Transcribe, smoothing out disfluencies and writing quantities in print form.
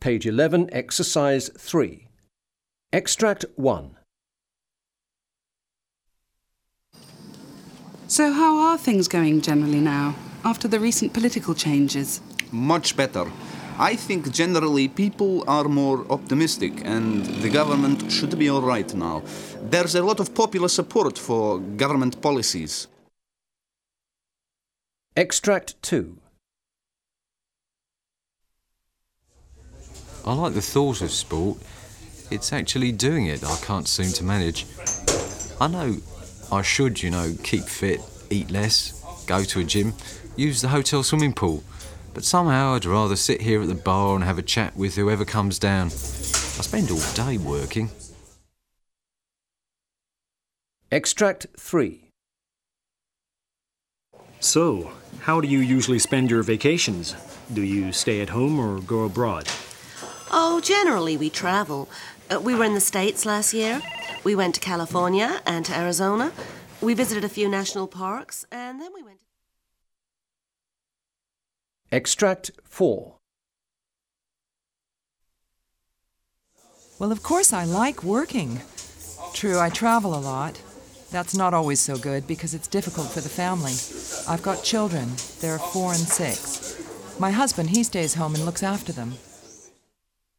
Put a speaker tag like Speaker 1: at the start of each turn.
Speaker 1: Page 11, Exercise 3. Extract 1.
Speaker 2: So how are things going generally now, after the recent political changes?
Speaker 3: Much better. I think generally people are more optimistic and the government should be all right now. There's a lot of popular support for government policies.
Speaker 1: Extract 2.
Speaker 4: I like the thought of sport. It's actually doing it I can't seem to manage. I know I should, keep fit, eat less, go to a gym, use the hotel swimming pool. But somehow I'd rather sit here at the bar and have a chat with whoever comes down. I spend all day working.
Speaker 1: Extract 3.
Speaker 5: So, how do you usually spend your vacations? Do you stay at home or go abroad?
Speaker 6: Oh, generally we travel. We were in the States last year. We went to California and to Arizona. We visited a few national parks, and then we went...
Speaker 1: Extract 4.
Speaker 7: Well, of course I like working. True, I travel a lot. That's not always so good because it's difficult for the family. I've got children. They're 4 and 6. My husband, he stays home and looks after them.